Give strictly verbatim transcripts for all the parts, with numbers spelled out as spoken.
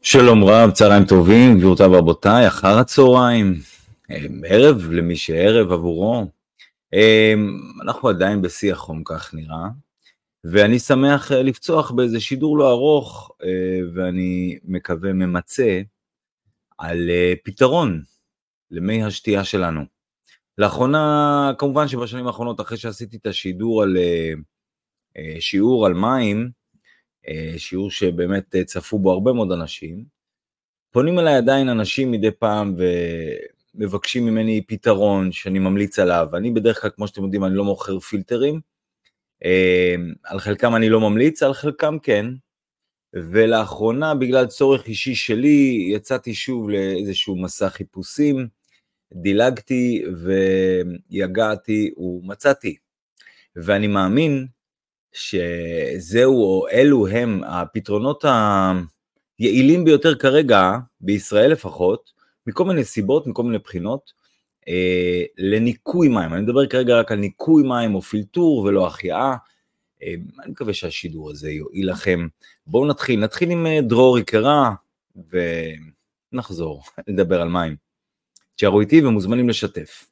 שלום רב, צהריים טובים, גבירותיי ורבותיי, אחר הצהריים, ערב למי שערב עבורו. אנחנו עדיין בשיא החום, כך נראה, ואני שמח לפצוח באיזה שידור לא ארוך, ואני מקווה ממצא על פתרון למי השתייה שלנו. לאחרונה, כמובן שבשנים האחרונות, אחרי שעשיתי את השידור על שיעור על מים, שיעור שבאמת צפו בו הרבה מאוד אנשים, פונים אליי עדיין אנשים מדי פעם ומבקשים ממני פתרון שאני ממליץ עליו. אני בדרך כלל, כמו שאתם יודעים, אני לא מוכר פילטרים, על חלקם אני לא ממליץ, על חלקם כן, ולאחרונה בגלל צורך אישי שלי יצאתי שוב לאיזשהו מסע חיפושים, דילגתי ויגעתי ומצאתי, ואני מאמין שזהו או אלו הם הפתרונות היעילים ביותר כרגע, בישראל לפחות, מכל מיני סיבות, מכל מיני בחינות, אה, לניקוי מים. אני מדבר כרגע רק על ניקוי מים או פילטור ולא החייאה. אה, אני מקווה שהשידור הזה יועיל לכם. בואו נתחיל, נתחיל עם דרור יקרה, ונחזור לדבר על מים. תשארו איתי ומוזמנים לשתף.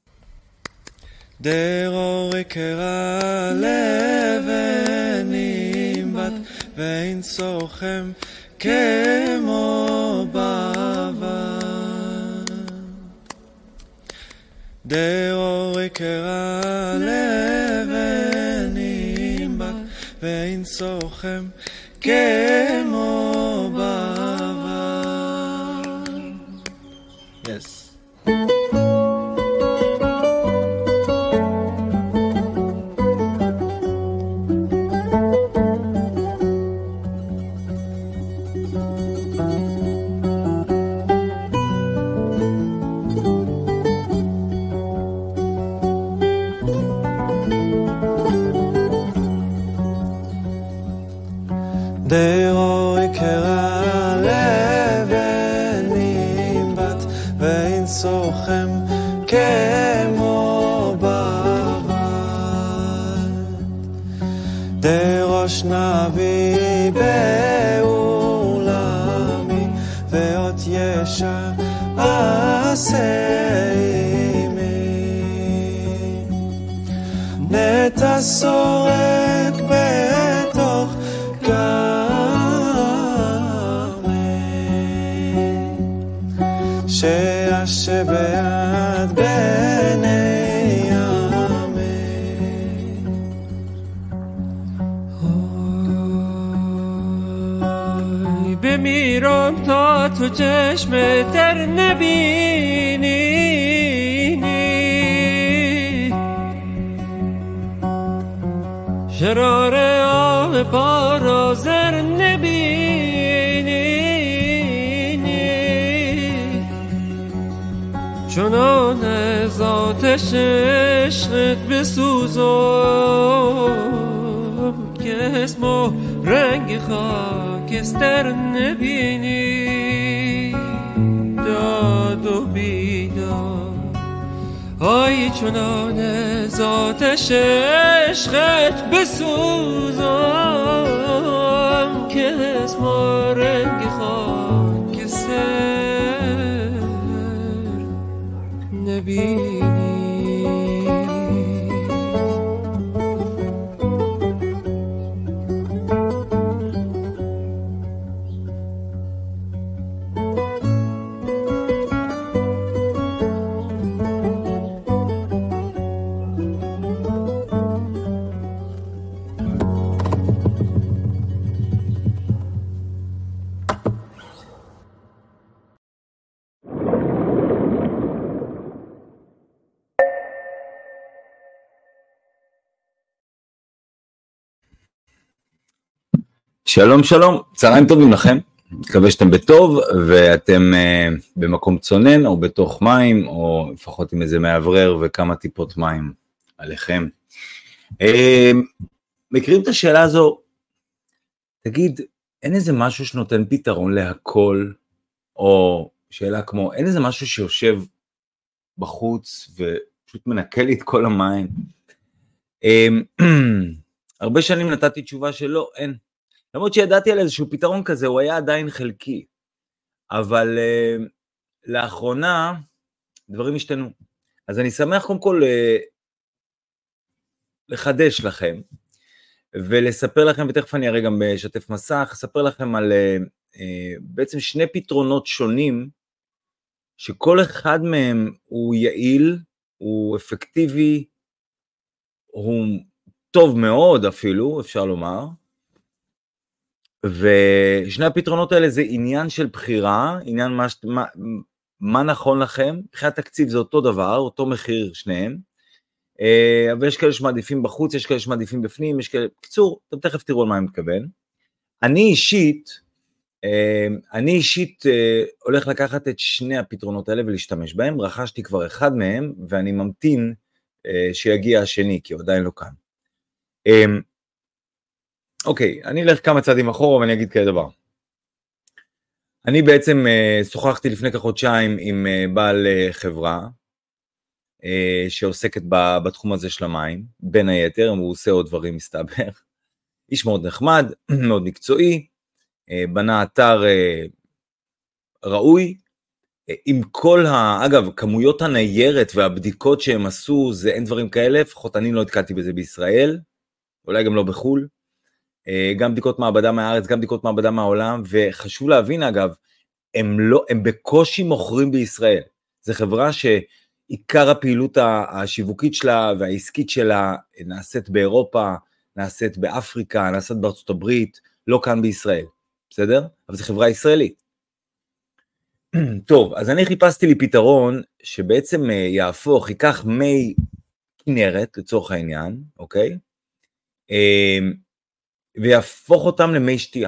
דרור יקרה לבנים בת ואין סוכם כמו בעבר. דרור יקרה לבנים בת ואין סוכם כמו בעבר. Yes. דרור יקרה לבנים בת ואין סוכם כמו בעבר. דרוש נביא בעולמי ואות ישר עשה עמי. נטע שורק בתוך שישב ביד בני ימים. אוי במירון تا تو چشم در نبینی شرار آب بارازر نبینی چنان از آتش عشقت بسوزم که اسم و رنگ خاکستر نبینی. داد و بیداد آی چنان از آتش عشقت بسوزم که اسم و رنگ خاکستر نبینی. שלום שלום, צהריים טובים לכם, מקווה שאתם בטוב ואתם uh, במקום צונן או בתוך מים או לפחות עם איזה מעברר וכמה טיפות מים עליכם. Uh, מכירים את השאלה הזו, תגיד, אין איזה משהו שנותן פתרון להכל, או שאלה כמו, אין איזה משהו שיושב בחוץ ופשוט מנקה לי את כל המים? Uh, הרבה שנים נתתי תשובה שלא, אין. למרות שידעתי על איזשהו פתרון כזה, הוא היה עדיין חלקי. אבל uh, לאחרונה דברים השתנו. אז אני שמח קודם כל uh, לחדש לכם, ולספר לכם, ותכף אני הרי גם בשתף מסך, אספר לכם על uh, uh, בעצם שני פתרונות שונים, שכל אחד מהם הוא יעיל, הוא אפקטיבי, הוא טוב מאוד אפילו, אפשר לומר, ושני הפתרונות האלה זה עניין של בחירה, עניין מה, מה, מה נכון לכם, מבחינת תקציב זה אותו דבר, אותו מחיר שניהם, אבל יש כאלה שמעדיפים בחוץ, יש כאלה שמעדיפים בפנים, יש כאלה, בקיצור, אתם תכף תראו על מה אני מתכוון. אני אישית, אני אישית הולך לקחת את שני הפתרונות האלה ולהשתמש בהם, רכשתי כבר אחד מהם, ואני ממתין שיגיע השני, כי הוא עדיין לא כאן. אוקיי, אני אלך כמה צעדים אחורה ואני אגיד כזה דבר. אני בעצם שוחחתי לפני כחודשיים עם בעל חברה, שעוסקת בתחום הזה של המים, בין היתר, הוא עושה עוד דברים מסתבר, איש מאוד נחמד, מאוד מקצועי, בנה אתר ראוי, עם כל ה... אגב, כמויות הניירת והבדיקות שהם עשו, זה אין דברים כאלה, לפחות אני לא התקלתי בזה בישראל, אולי גם לא בחול, גם בדיקות מעבדה מהארץ, גם בדיקות מעבדה מהעולם, וחשוב להבין אגב, הם, לא, הם בקושי מוכרים בישראל, זו חברה שעיקר הפעילות השיווקית שלה והעסקית שלה נעשית באירופה, נעשית באפריקה, נעשית בארצות הברית, לא כאן בישראל, בסדר? אבל זו חברה ישראלית. טוב, אז אני חיפשתי לי פתרון שבעצם יהפוך, ייקח מי כנרת לצורך העניין, אוקיי? ויהפוך אותם למי שתייה.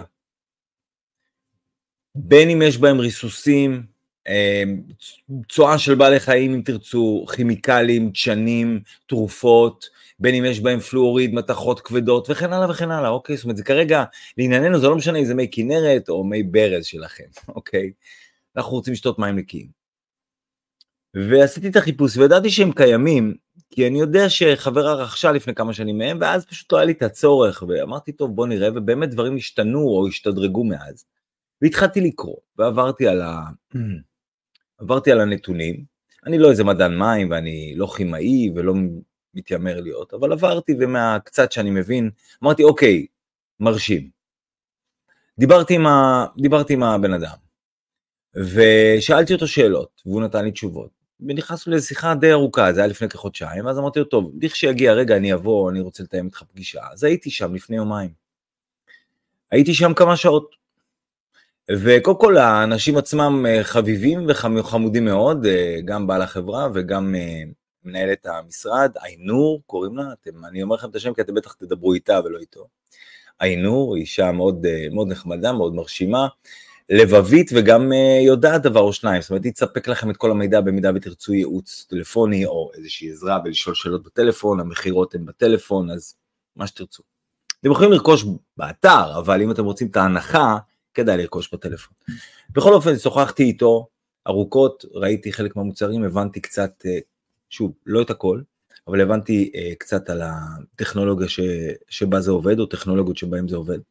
בין אם יש בהם ריסוסים, צואה של בעלי חיים אם תרצו, כימיקלים, דשנים, תרופות, בין אם יש בהם פלואוריד, מתכות כבדות וכן הלאה וכן הלאה, אוקיי? זאת אומרת, זה כרגע, לענייננו זה לא משנה אם זה מי כנרת או מי ברז שלכם, אוקיי? אנחנו רוצים לשתות מים נקיים. ועשיתי את החיפוש וידעתי שהם קיימים, כי אני יודע שחברה רכשה לפני כמה שנים מהם, ואז פשוט לא היה לי את הצורך, ואמרתי, טוב, בוא נראה, ובאמת דברים השתנו או השתדרגו מאז. והתחלתי לקרוא, ועברתי על, ה... עברתי על הנתונים, אני לא איזה מדען מים, ואני לא כימאי, ולא מתיימר להיות, אבל עברתי, ומהקצת שאני מבין, אמרתי, אוקיי, מרשים. דיברתי עם, ה... דיברתי עם הבן אדם, ושאלתי אותו שאלות, והוא נתן לי תשובות, ונכנסנו לשיחה די ארוכה, זה היה לפני כחודשיים, אז אמרתי לו, טוב, דרך שיגיע רגע, אני אבוא, אני רוצה לתאם איתך פגישה, אז הייתי שם לפני יומיים, הייתי שם כמה שעות, וקודם כל האנשים עצמם חביבים וחמודים מאוד, גם בעל החברה וגם מנהלת המשרד, איינור קוראים לה, אתם, אני אומר לכם את השם כי אתם בטח תדברו איתה ולא איתו, איינור, אישה מאוד, מאוד נחמדה, מאוד מרשימה, לבבית וגם יודעת דבר או שניים, זאת אומרת, היא תספק לכם את כל המידע במידה ותרצו ייעוץ טלפוני או איזושהי עזרה ולשאול שאלות בטלפון, המחירות הן בטלפון, אז מה שתרצו. אתם יכולים לרכוש באתר, אבל אם אתם רוצים את ההנחה, כדאי לרכוש בטלפון. בכל אופן, שוחחתי איתו ארוכות, ראיתי חלק מהמוצרים, הבנתי קצת, שוב, לא את הכל, אבל הבנתי קצת על הטכנולוגיה ש, שבה זה עובד, או טכנולוגיות שבהם זה עובד.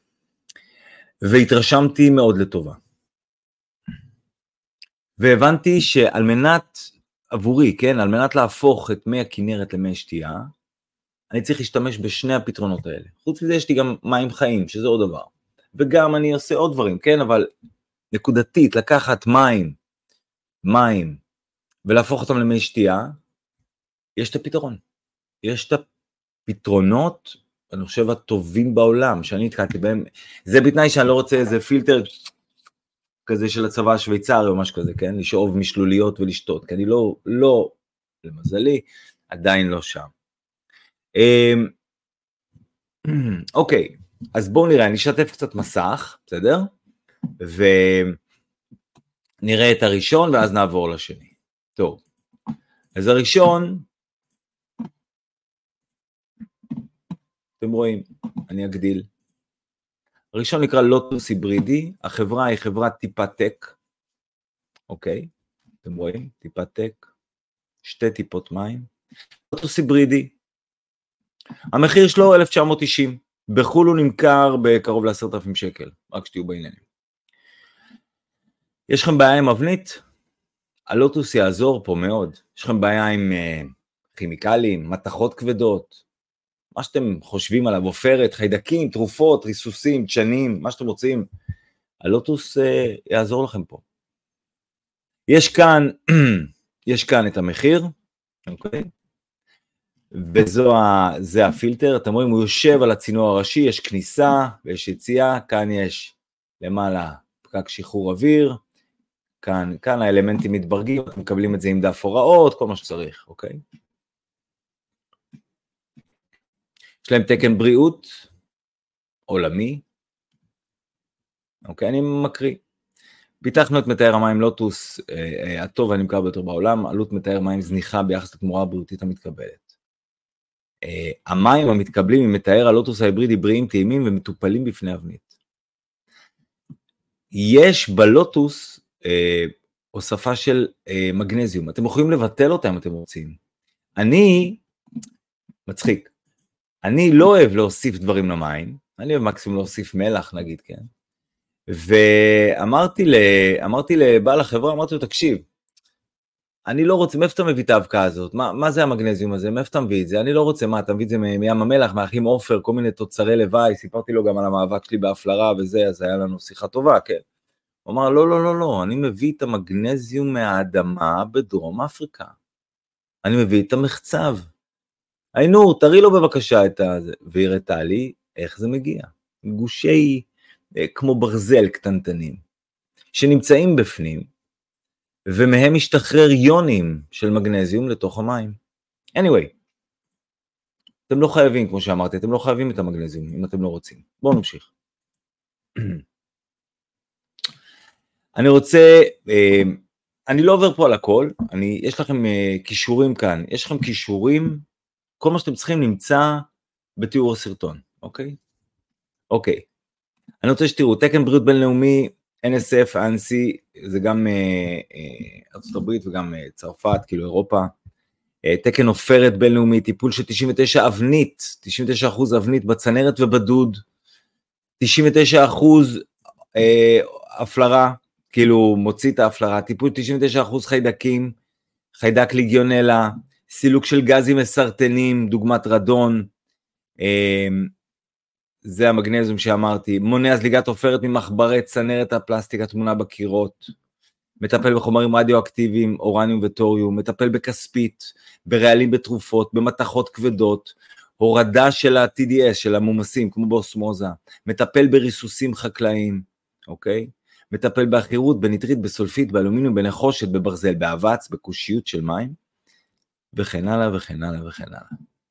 והתרשמתי מאוד לטובה. והבנתי שעל מנת, עבורי, כן, על מנת להפוך את מי הכנרת למי שתייה, אני צריך להשתמש בשני הפתרונות האלה. חוץ מזה יש לי גם מים חיים, שזה עוד דבר. וגם אני עושה עוד דברים, כן, אבל נקודתית, לקחת מים, מים, ולהפוך אותם למי שתייה, יש את הפתרון. יש את הפתרונות, אני חושב, הטובים בעולם, שאני התקעתי בהם, זה בתנאי שאני לא רוצה איזה פילטר כזה של הצבא השוויצרי או משהו כזה, כן, לשאוב משלוליות ולשתות, כי אני לא, לא, למזלי, עדיין לא שם. אוקיי. אז בואו נראה, אני אשתף קצת מסך, בסדר? ונראה את הראשון, ואז נעבור לשני. טוב, אז הראשון, אתם רואים, אני אגדיל. הראשון נקרא לוטוס היברידי, החברה היא חברת טיפת טק, אוקיי? אתם רואים, טיפת טק, שתי טיפות מים. לוטוס היברידי, המחיר שלו אלף תשע מאות תשעים. בחול הוא נמכר בקרוב ל-עשרת אלפים שקל, רק שתהיו בעניינים. יש לכם בעיה עם אבנית? הלוטוס יעזור פה מאוד. יש לכם בעיה עם uh, כימיקלים, מתכות כבדות, מה שאתם חושבים עליו, עופרת, חיידקים, תרופות, ריסוסים, דשנים, מה שאתם רוצים, הלוטוס uh, יעזור לכם פה. יש כאן, יש כאן את המחיר, אוקיי? וזה הפילטר, אתם רואים, הוא יושב על הצינור הראשי, יש כניסה ויש יציאה, כאן יש למעלה פקק שחרור אוויר, כאן, כאן האלמנטים מתברגים, אתם מקבלים את זה עם דף הוראות, כל מה שצריך, אוקיי? יש להם תקן בריאות עולמי, אוקיי, אני מקריא. פיתחנו את מתאר המים לוטוס, אה, הטוב והנמכר ביותר בעולם, עלות מתאר מים זניחה ביחס לתמורה הבריאותית המתקבלת. אה, המים המתקבלים עם מתאר הלוטוס ההיברידי בריאים, טעימים ומטופלים בפני אבנית. יש בלוטוס אה, הוספה של אה, מגנזיום, אתם יכולים לבטל אותה אם אתם רוצים. אני, מצחיק, אני לא אוהב להוסיף דברים למים, אני אוהב מקסימום להוסיף מלח נגיד, כן? ואמרתי ל... אמרתי לבעל החברה, אמרתי לו, תקשיב, אני לא רוצה, מאיפה אתה מביא את האבקה הזאת? מה, מה זה המגנזיום הזה? מאיפה אתה מביא את זה? אני לא רוצה, מה, אתה מביא את זה מים המלח, מאחים עופר, כל מיני תוצרי לוואי, סיפרתי לו גם על המאבק שלי בהפלרה וזה, אז היה לנו שיחה טובה, כן. הוא אמר, לא, לא, לא, לא, אני מביא את המגנזיום מהאדמה בדרום אפריקה. אני מביא את המחצב. היינו, תראי לו בבקשה את זה, והראתה לי איך זה מגיע. גושי כמו ברזל קטנטנים, שנמצאים בפנים, ומהם משתחרר יונים של מגנזיום לתוך המים. anyway, אתם לא חייבים, כמו שאמרתי, אתם לא חייבים את המגנזיום, אם אתם לא רוצים. בואו נמשיך. אני רוצה, אני לא עובר פה על הכל, אני, יש לכם קישורים כאן, יש לכם קישורים, כל מה שאתם צריכים נמצא בתיאור הסרטון, אוקיי? אוקיי. אני רוצה שתראו, תקן בריאות בינלאומי, אן אס אף, אנסי, זה גם אה, אה, ארצות הברית וגם אה, צרפת, כאילו אירופה, אה, תקן עופרת בינלאומי, טיפול של תשעים ותשע אבנית, תשעים ותשע אחוז אבנית בצנרת ובדוד, תשעים ותשע אחוז אה, אפלרה, כאילו מוציא את האפלרה, טיפול תשעים ותשע אחוז חיידקים, חיידק ליגיונלה, סילוק של גזים מסרטנים, דוגמת רדון, אה, זה המגנזיום שאמרתי, מונע זליגת עופרת ממחברי צנרת הפלסטיק התמונה בקירות, מטפל בחומרים רדיואקטיביים, אורניום וטוריום, מטפל בכספית, ברעלים בתרופות, במתכות כבדות, הורדה של ה-טי די אס, של המומסים, כמו באוסמוזה, מטפל בריסוסים חקלאיים, אוקיי? מטפל באחירות, בניטרית, בסולפית, באלומיניום, בנחושת, בברזל, באבץ, בקושיות של מים, וכן הלאה וכן הלאה וכן הלאה.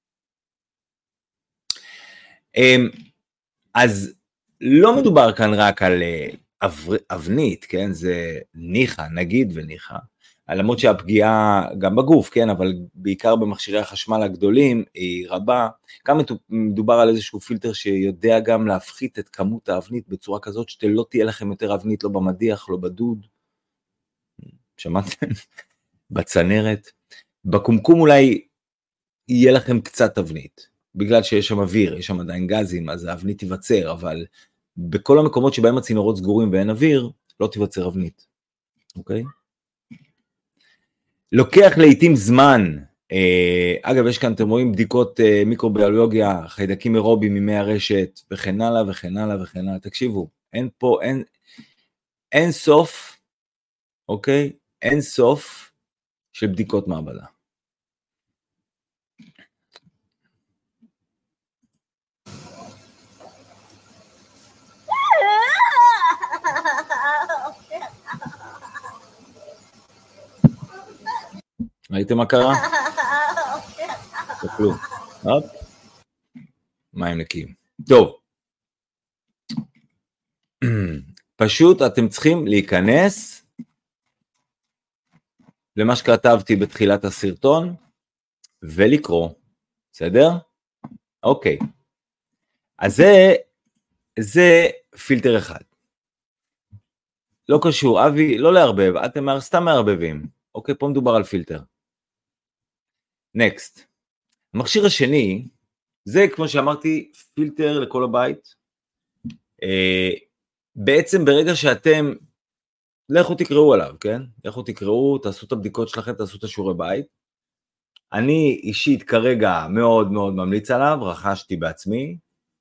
אז לא מדובר כאן רק על אבנית, כן? זה ניחה, נגיד וניחה, למרות שהפגיעה גם בגוף, כן? אבל בעיקר במכשירי החשמל הגדולים היא רבה, גם מדובר על איזשהו פילטר שיודע גם להפחית את כמות האבנית בצורה כזאת שלא תהיה לכם יותר אבנית, לא במדיח, לא בדוד, שמעתם? בצנרת, בקומקום אולי יהיה לכם קצת אבנית, בגלל שיש שם אוויר, יש שם עדיין גזים, אז האבנית תיווצר, אבל בכל המקומות שבהם הצינורות סגורים ואין אוויר, לא תיווצר אבנית, אוקיי? לוקח לעתים זמן, אה, אגב, יש כאן, אתם רואים, בדיקות אה, מיקרוביולוגיה, חיידקים אירובים ממי הרשת, וכן הלאה וכן הלאה וכן הלאה, תקשיבו, אין פה, אין, אין סוף, אוקיי? אין סוף של בדיקות מעבדה. ראיתם מה קרה? תקלו. הופ. מים נקיים. טוב. פשוט אתם צריכים להיכנס למה שכתבתי בתחילת הסרטון ולקרוא. בסדר? אוקיי. אז זה, זה פילטר אחד. לא קשור, אבי, לא להרבב, אתם סתם מערבבים. אוקיי, פה מדובר על פילטר. נקסט. המכשיר השני, זה כמו שאמרתי, פילטר לכל הבית. אה, בעצם ברגע שאתם לכו תקראו עליו, כן? לכו תקראו, תעשו את הבדיקות שלכם, תעשו את השיעורי בית. אני אישית כרגע מאוד מאוד ממליץ עליו, רכשתי בעצמי.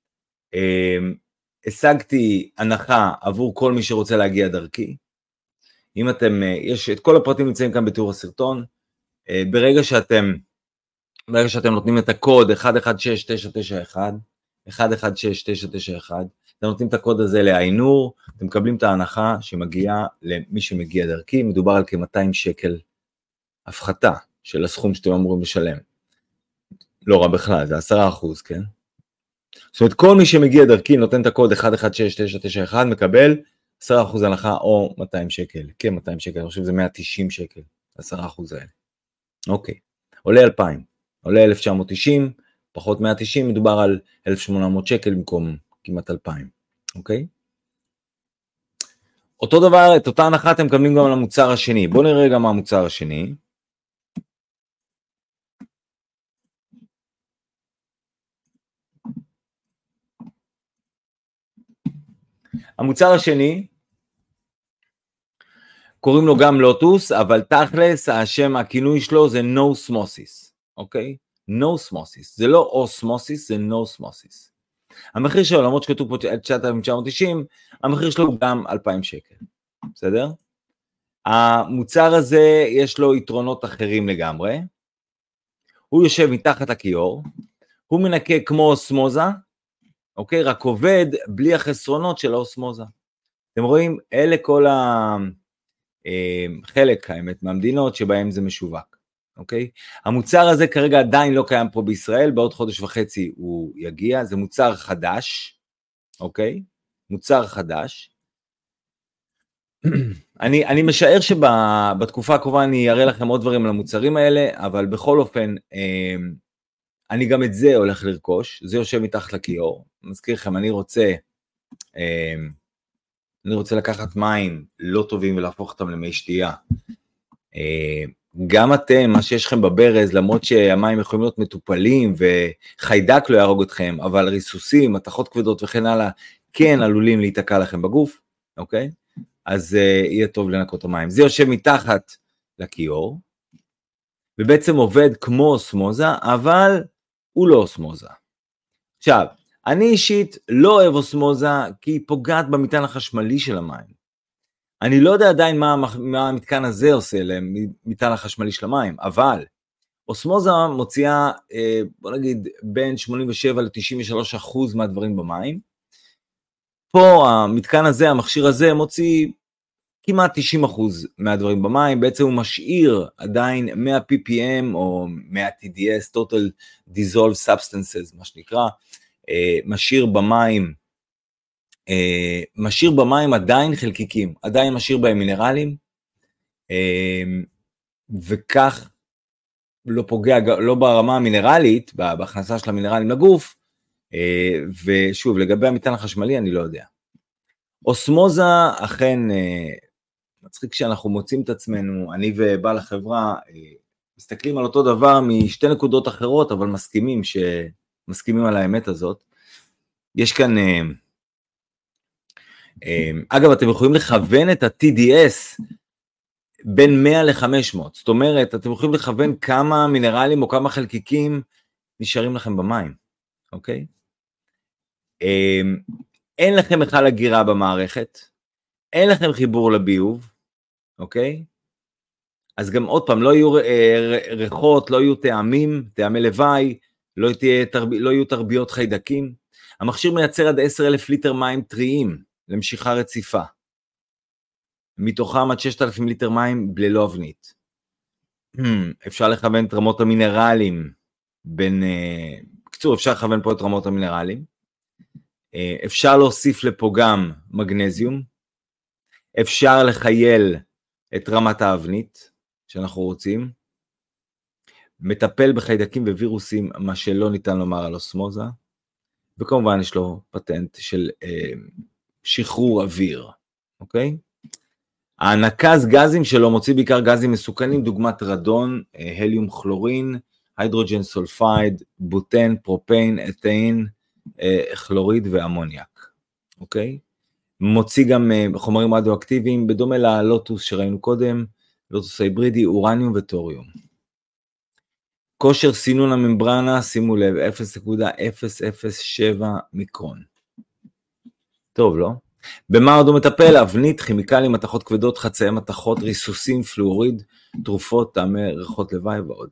השגתי הנחה עבור כל מי שרוצה להגיע דרכי. אם אתם, יש את כל הפרטים נמצאים כאן בתיאור הסרטון. ברגע שאתם, ברגע שאתם נותנים את הקוד אחד אחד שש תשע תשע אחת, אחד אחד שש תשע תשע אחת, אתם נותנים את הקוד הזה לאיינור, אתם מקבלים את ההנחה שמגיעה למי שמגיע דרכי, מדובר על כ-מאתיים שקל הפחתה של הסכום שאתם אמורים לשלם. לא רע בכלל, זה עשרה אחוז, כן? זאת אומרת, כל מי שמגיע דרכי נותן את הקוד אחד אחד שש תשע תשע אחת, מקבל עשרה אחוז הנחה או מאתיים שקל, כן, מאתיים שקל, אני חושב שזה מאה ותשעים שקל, עשרה אחוז האלה. אוקיי, עולה אלפיים, עולה אלף תשע מאות תשעים, פחות מאה ותשעים, מדובר על אלף שמונה מאות שקל במקום כמעט אלפיים, אוקיי? אותו דבר, את אותה הנחה אתם מקבלים גם על המוצר השני. בואו נראה גם מה המוצר השני. המוצר השני, קוראים לו גם לוטוס, אבל תכלס, השם, הכינוי שלו זה נוסמוסיס, אוקיי? נוסמוסיס, זה לא אוסמוסיס, זה נוסמוסיס. המחיר שלו, למרות שכתוב פה תשעת אלפים תשע מאות תשעים, המחיר שלו גם אלפיים שקל, בסדר? המוצר הזה יש לו יתרונות אחרים לגמרי, הוא יושב מתחת הכיור, הוא מנקה כמו אוסמוזה, אוקיי? רק עובד בלי החסרונות של האוסמוזה. אתם רואים, אלה כל החלק, האמת, מהמדינות שבהם זה משווק, אוקיי? המוצר הזה כרגע עדיין לא קיים פה בישראל, בעוד חודש וחצי הוא יגיע, זה מוצר חדש, אוקיי? מוצר חדש. אני, אני משער שבתקופה הקרובה אני אראה לכם עוד דברים על המוצרים האלה, אבל בכל אופן, אני גם את זה הולך לרכוש, זה יושב מתחת לכיור, מזכיר לכם, אני רוצה, אני רוצה לקחת מים לא טובים ולהפוך אותם למי שתייה. גם אתם, מה שיש לכם בברז, למרות שהמים יכולים להיות מטופלים וחיידק לא יהרוג אתכם, אבל ריסוסים, מתכות כבדות וכן הלאה, כן עלולים להיתקע לכם בגוף, אוקיי? אז uh, יהיה טוב לנקות המים. זה יושב מתחת לכיור, ובעצם עובד כמו אוסמוזה, אבל הוא לא אוסמוזה. עכשיו, אני אישית לא אוהב אוסמוזה, כי היא פוגעת במטען החשמלי של המים. אני לא יודע עדיין מה, מה המתקן הזה עושה למטען החשמלי של המים, אבל אוסמוזה מוציאה, אה, בוא נגיד, בין שמונים ושבע עד תשעים ושלושה אחוז מהדברים במים. פה המתקן הזה, המכשיר הזה, מוציא כמעט תשעים אחוז מהדברים במים, בעצם הוא משאיר עדיין מאה פי פי אם או מאה טי די אס, Total Dissolved Substances, מה שנקרא, אה, משאיר במים, אה, משאיר במים עדיין חלקיקים, עדיין משאיר בהם מינרלים, אה, וכך לא פוגע, לא ברמה המינרלית, בהכנסה של המינרלים לגוף, אה, ושוב, לגבי המטען החשמלי אני לא יודע. אוסמוזה אכן, אה, מצחיק שאנחנו מוצאים את עצמנו, אני ובעל החברה, מסתכלים על אותו דבר משתי נקודות אחרות, אבל מסכימים, שמסכימים על האמת הזאת. יש כאן, אגב, אתם יכולים לכוון את ה-טי די אס בין מאה ל-חמש מאות, זאת אומרת, אתם יכולים לכוון כמה מינרלים או כמה חלקיקים נשארים לכם במים, אוקיי? אין לכם בכלל הגירה במערכת, אין לכם חיבור לביוב, אוקיי? אז גם עוד פעם, לא יהיו ריחות, לא יהיו טעמים, טעמי לוואי, לא, תרב... לא יהיו תרביות חיידקים. המכשיר מייצר עד עשרת אלפים ליטר מים טריים למשיכה רציפה. מתוכם עד ששת אלפים ליטר מים ללא אבנית. אפשר לכוון את רמות המינרלים, בין, בקצור, אפשר לכוון פה את רמות המינרלים. אפשר להוסיף לפה גם מגנזיום. אפשר לחייל את רמת האבנית שאנחנו רוצים, מטפל בחיידקים ווירוסים, מה שלא ניתן לומר על אוסמוזה, וכמובן יש לו פטנט של אה, שחרור אוויר, אוקיי? הענקז גזים שלו מוציא בעיקר גזים מסוכנים, דוגמת רדון, אה, הליום כלורין, הידרוג'ן סולפייד, בוטן, פרופן, אתאין, אה, כלוריד ואמוניאק, אוקיי? מוציא גם חומרים רדיואקטיביים, בדומה ללוטוס שראינו קודם, לוטוס ההיברידי, אורניום וטוריום. כושר סינון הממברנה, שימו לב, אפס נקודה אפס אפס שבע מיקרון. טוב, לא? במה עוד הוא מטפל? אבנית, כימיקלים, מתכות כבדות, חצאי מתכות, ריסוסים, פלואוריד, תרופות, טעמי ריחות לוואי ועוד.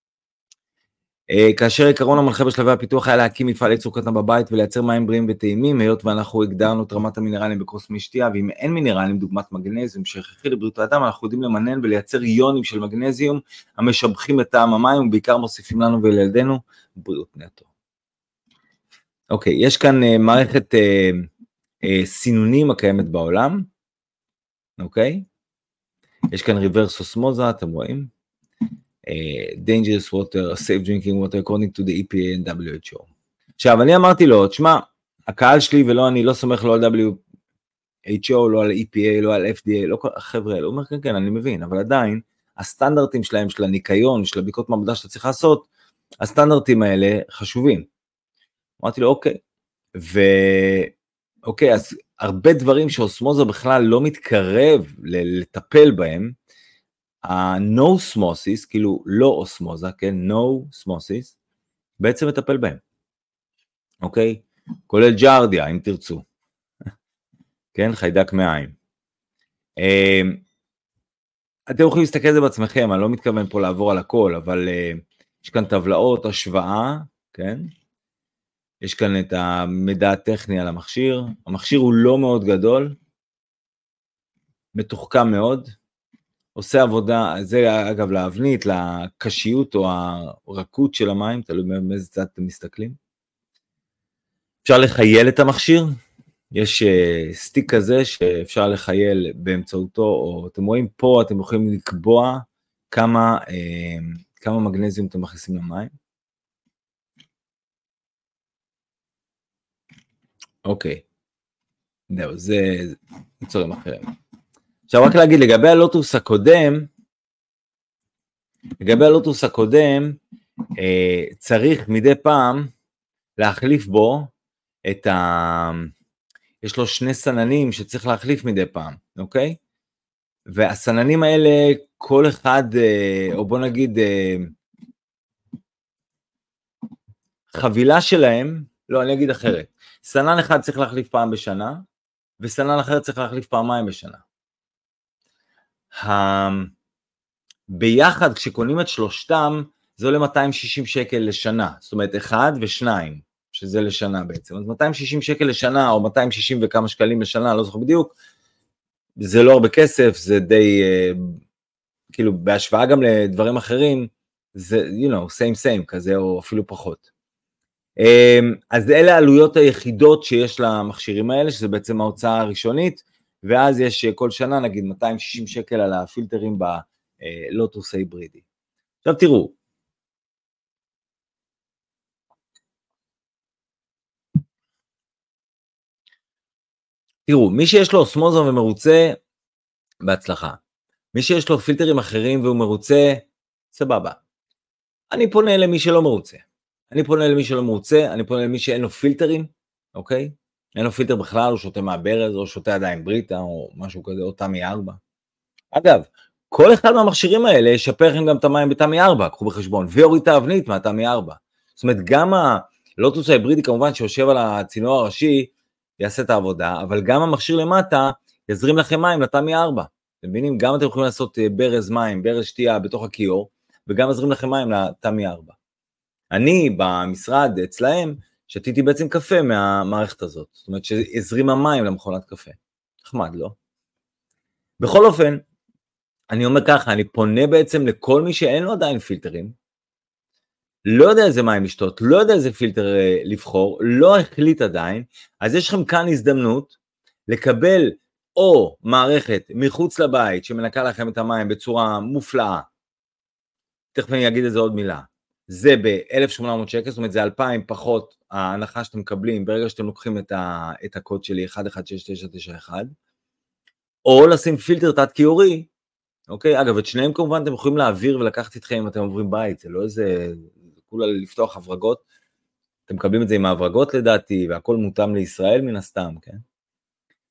כאשר עיקרון המנחה בשלבי הפיתוח היה להקים מפעל ייצור קטן בבית ולייצר מים בריאים וטעימים, היות ואנחנו הגדרנו את רמת המינרלים בכוס מי שתייה, ואם אין מינרלים דוגמת מגנזיום שהכרחי לבריאות האדם, אנחנו יודעים למנן ולייצר איונים של מגנזיום המשבחים את טעם המים ובעיקר מוסיפים לנו ולילדינו בריאות נטו. אוקיי, יש כאן uh, מערכת uh, uh, סינונים הקיימת בעולם, אוקיי? יש כאן ריברס אוסמוזה, אתם רואים? Uh, dangerous water, safe drinking water according to the E P A and W H O. עכשיו, אני אמרתי לו, תשמע, הקהל שלי ולא אני לא סומך לא על W H O, לא על E P A, לא על F D A, לא כל החבר'ה, הוא אומר, כן, כן, אני מבין, אבל עדיין, הסטנדרטים שלהם, של הניקיון, של הבדיקות מעבדה שאתה צריך לעשות, הסטנדרטים האלה חשובים. אמרתי לו, אוקיי, ואוקיי, אז הרבה דברים שאוסמוזה בכלל לא מתקרב לטפל בהם, ה-no osmosis, כאילו לא אוסמוזה, כן, no osmosis, בעצם מטפל בהם, אוקיי? כולל ג'ארדיה, אם תרצו, כן, חיידק מעיים. אתם יכולים להסתכל על זה בעצמכם, אני לא מתכוון פה לעבור על הכל, אבל יש כאן טבלאות, השוואה, כן? יש כאן את המידע הטכני על המכשיר, המכשיר הוא לא מאוד גדול, מתוחכם מאוד, עושה עבודה, זה אגב לאבנית, לקשיות או הרכות של המים, תלוי מאיזה צד אתם מסתכלים. אפשר לחייל את המכשיר, יש סטיק כזה שאפשר לחייל באמצעותו, או אתם רואים פה, אתם יכולים לקבוע כמה, כמה מגנזיום אתם מכניסים למים. אוקיי, זהו, זה מוצרים אחרים. עכשיו רק להגיד, לגבי הלוטוס הקודם, לגבי הלוטוס הקודם, אה, צריך מדי פעם להחליף בו את ה... יש לו שני סננים שצריך להחליף מדי פעם, אוקיי? והסננים האלה, כל אחד, אה, או בוא נגיד, אה, חבילה שלהם, לא, אני אגיד אחרת, סנן אחד צריך להחליף פעם בשנה, וסנן אחר צריך להחליף פעמיים בשנה. ביחד כשקונים את שלושתם זה עולה מאתיים ושישים שקל לשנה, זאת אומרת אחד ושניים, שזה לשנה בעצם, אז מאתיים ושישים שקל לשנה או מאתיים ושישים וכמה שקלים לשנה, לא זוכר בדיוק, זה לא הרבה כסף, זה די, כאילו בהשוואה גם לדברים אחרים, זה, you know, same same כזה או אפילו פחות. אז אלה העלויות היחידות שיש למכשירים האלה, שזה בעצם ההוצאה הראשונית, ואז יש כל שנה נגיד מאתיים ושישים שקל על הפילטרים בלוטוס ההיברידי. עכשיו תראו, תראו, מי שיש לו אוסמוזה ומרוצה, בהצלחה. מי שיש לו פילטרים אחרים והוא מרוצה, סבבה. אני פונה למי שלא מרוצה. אני פונה למי שלא מרוצה, אני פונה למי שאין לו פילטרים, אוקיי? אין לו פילטר בכלל, הוא שותה מהברז, או שותה עדיין בריטה, או משהו כזה, או תמי ארבע. אגב, כל אחד מהמכשירים האלה ישפר לכם גם את המים בתמי ארבע, קחו בחשבון, ויוריד את האבנית מהתמי ארבע. זאת אומרת, גם הלוטוס ההיברידי כמובן שיושב על הצינור הראשי, יעשה את העבודה, אבל גם המכשיר למטה יזרים לכם מים לתמי ארבע. אתם מבינים? גם אתם יכולים לעשות ברז מים, ברז שתייה בתוך הכיור, וגם יזרים לכם מים לתמי ארבע. אני במשרד אצלהם, שתיתי בעצם קפה מהמערכת הזאת, זאת אומרת שהזרים המים למכונת קפה. נחמד, לא? בכל אופן, אני אומר ככה, אני פונה בעצם לכל מי שאין לו עדיין פילטרים, לא יודע איזה מים לשתות, לא יודע איזה פילטר לבחור, לא החליט עדיין, אז יש לכם כאן הזדמנות לקבל או מערכת מחוץ לבית שמנקה לכם את המים בצורה מופלאה, תכף אני אגיד איזה עוד מילה, זה ב-אלף שמונה מאות שקל, זאת אומרת זה אלפיים פחות ההנחה שאתם מקבלים ברגע שאתם לוקחים את, ה- את הקוד שלי אחת אחת שש תשע תשע אחת, או לשים פילטר תת קיורי, אוקיי? אגב, את שניהם כמובן אתם יכולים להעביר ולקחת איתכם אם אתם עוברים בית, זה לא איזה, כולה לפתוח הברגות, אתם מקבלים את זה עם ההברגות לדעתי, והכל מותאם לישראל מן הסתם, כן?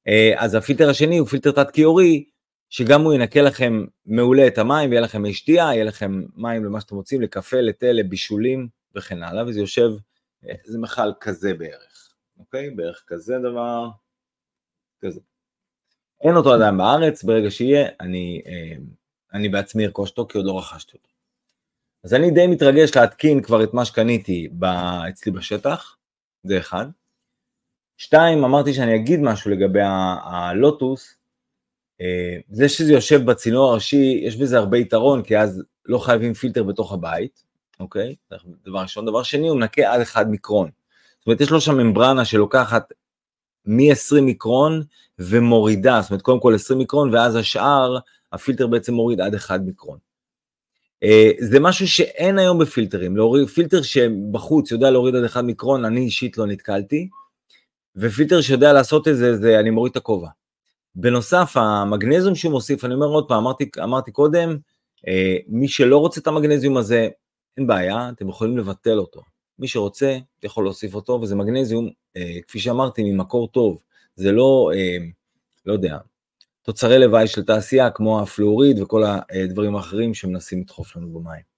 אז הפילטר השני הוא פילטר תת קיורי, שגם הוא ינקה לכם מעולה את המים, ויהיה לכם מי שתייה, יהיה לכם מים למה שאתם רוצים, לקפה, לתה, לבישולים וכן הלאה, וזה יושב, זה מכל כזה בערך, אוקיי? בערך כזה דבר, כזה. אין אותו עדיין בארץ, ברגע שיהיה, אני, אני בעצמי ארכוש אותו, כי עוד לא רכשתי אותו. אז אני די מתרגש להתקין כבר את מה שקניתי אצלי בשטח, זה אחד. שתיים, אמרתי שאני אגיד משהו לגבי הלוטוס, זה שזה יושב בצינור הראשי, יש בזה הרבה יתרון, כי אז לא חייבים פילטר בתוך הבית, אוקיי? דבר ראשון. דבר שני, הוא מנקה עד אחד מיקרון. זאת אומרת, יש לו שם ממברנה שלוקחת מ-עשרים מיקרון ומורידה, זאת אומרת, קודם כל עשרים מיקרון, ואז השאר, הפילטר בעצם מוריד עד אחד מיקרון. זה משהו שאין היום בפילטרים, להוריד, פילטר שבחוץ יודע להוריד עד אחד מיקרון, אני אישית לא נתקלתי, ופילטר שיודע לעשות את זה, זה אני מוריד את הכובע. בנוסף, המגנזיום שהוא מוסיף, אני אומר עוד פעם, אמרתי, אמרתי קודם, אה, מי שלא רוצה את המגנזיום הזה, אין בעיה, אתם יכולים לבטל אותו. מי שרוצה, יכול להוסיף אותו, וזה מגנזיום, אה, כפי שאמרתי, ממקור טוב. זה לא, אה, לא יודע, תוצרי לוואי של תעשייה, כמו הפלואוריד וכל הדברים האחרים שמנסים לדחוף לנו במים.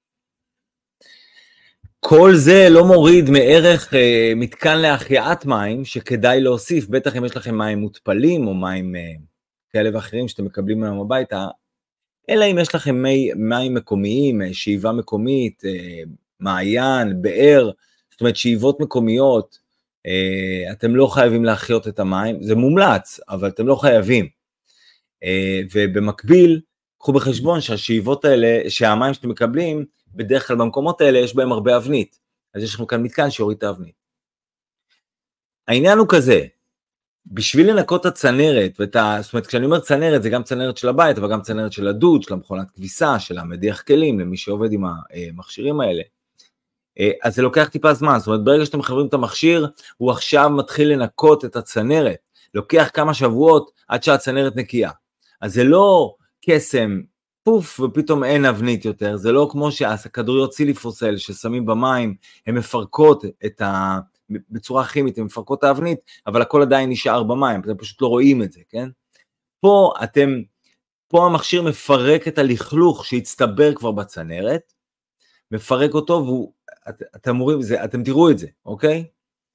כל זה לא מוריד מערך אה, מתקן להחייאת מים, שכדאי להוסיף, בטח אם יש לכם מים מותפלים, או מים אה, כאלה ואחרים שאתם מקבלים מהם הביתה, אלא אם יש לכם מי, מים מקומיים, שאיבה מקומית, אה, מעיין, באר, זאת אומרת שאיבות מקומיות, אה, אתם לא חייבים להחיות את המים, זה מומלץ, אבל אתם לא חייבים. אה, ובמקביל, קחו בחשבון שהשאיבות האלה, שהמים שאתם מקבלים, בדרך כלל במקומות האלה יש בהם הרבה אבנית, אז יש לכם כאן מתקן שיוריד את האבנית. העניין הוא כזה, בשביל לנקות את הצנרת, ואת ה, זאת אומרת, כשאני אומר צנרת, זה גם צנרת של הבית, אבל גם צנרת של הדוד, של המכונת כביסה, של המדיח כלים, למי שעובד עם המכשירים האלה, אז זה לוקח טיפה זמן, זאת אומרת, ברגע שאתם מחברים את המכשיר, הוא עכשיו מתחיל לנקות את הצנרת, לוקח כמה שבועות עד שהצנרת נקייה, אז זה לא קסם, פוף, ופתאום אין אבנית יותר, זה לא כמו שהכדוריות סיליפוסל ששמים במים, הן מפרקות את ה... בצורה כימית, הן מפרקות את האבנית, אבל הכל עדיין נשאר במים, אתם פשוט לא רואים את זה, כן? פה אתם, פה המכשיר מפרק את הלכלוך שהצטבר כבר בצנרת, מפרק אותו, והוא, את, אתם רואים, זה, אתם תראו את זה, אוקיי?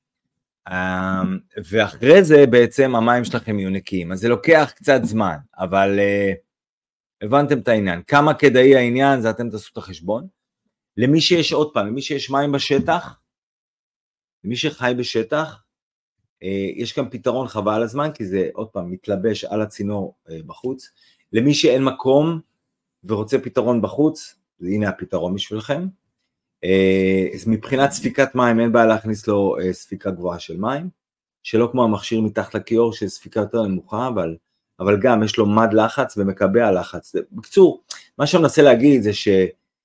ואחרי זה בעצם המים שלכם יהיו נקיים, אז זה לוקח קצת זמן, אבל... הבנתם את העניין, כמה כדאי העניין, זה אתם תעשו את החשבון, למי שיש עוד פעם, למי שיש מים בשטח, למי שחי בשטח, יש כאן פתרון חבל על הזמן, כי זה עוד פעם מתלבש על הצינור בחוץ, למי שאין מקום ורוצה פתרון בחוץ, הנה הפתרון בשבילכם, מבחינת ספיקת מים, אין בעיה להכניס לו ספיקה גבוהה של מים, שלא כמו המכשיר מתחת לכיור, שספיקה יותר נמוכה, אבל... אבל גם יש לו מד לחץ ומקבע לחץ. בקצור, מה שאני מנסה להגיד זה שמנהל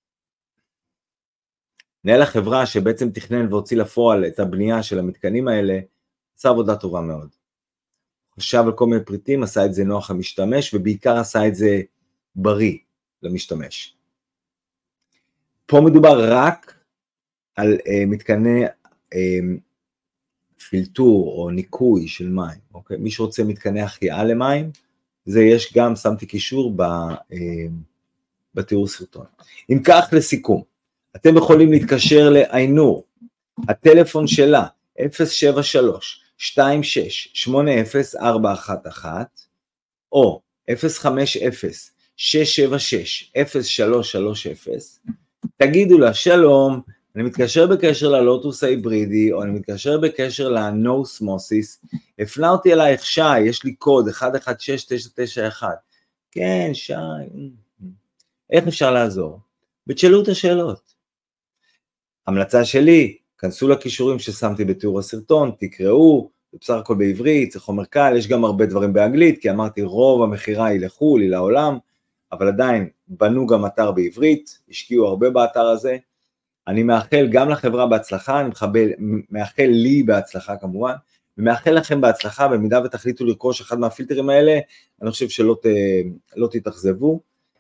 החברה שבעצם תכנן והוציא לפועל את הבנייה של המתקנים האלה, עשה עבודה טובה מאוד. חשב על כל מיני פריטים, עשה את זה נוח המשתמש, ובעיקר עשה את זה בריא למשתמש. פה מדובר רק על uh, מתקני uh, פילטור או ניקוי של מים. אוקיי? מי שרוצה מתקני החייאה למים, זה יש גם, שמתי קישור בתיאור סרטון. אם כך לסיכום, אתם יכולים להתקשר לאיינור, הטלפון שלה, אפס שבע שלוש שתיים שש שמונה אפס ארבע אחת אחת, או אפס חמש אפס שש שבע שש אפס שלוש שלוש אפס, תגידו לה, שלום, אני מתקשר בקשר ללוטוס ההיברידי, או אני מתקשר בקשר לנוסמוסיס, הפנה אותי אלייך שי, יש לי קוד אחת אחת שש תשע תשע אחת, כן שי, איך אפשר לעזור? ותשאלו את השאלות. המלצה שלי, כנסו לכישורים ששמתי בתיאור הסרטון, תקראו, זה בסך הכל בעברית, זה חומר קל, יש גם הרבה דברים באנגלית, כי אמרתי רוב המחירה היא לחו"ל, היא לעולם, אבל עדיין בנו גם אתר בעברית, השקיעו הרבה באתר הזה, אני מאחל גם לחברה בהצלחה, אני מחבל, מאחל לי בהצלחה כמובן, ומאחל לכם בהצלחה, במידה ותחליטו לרכוש אחד מהפילטרים האלה, אני חושב שלא ת, לא תתאכזבו.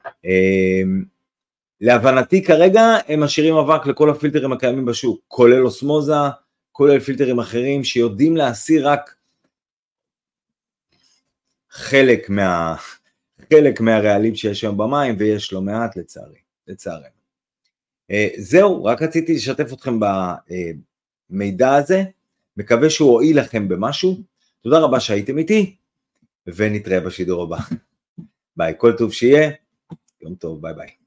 להבנתי כרגע, הם משאירים אבק לכל הפילטרים הקיימים בשוק, כולל אוסמוזה, כולל פילטרים אחרים, שיודעים להסיר רק חלק מה... חלק מהרעלים שיש היום במים, ויש לא מעט לצערי, לצערנו. זהו, רק רציתי לשתף אתכם במידע הזה, מקווה שהוא הועיל לכם במשהו, תודה רבה שהייתם איתי, ונתראה בשידור הבא. ביי, כל טוב שיהיה, יום טוב, ביי ביי.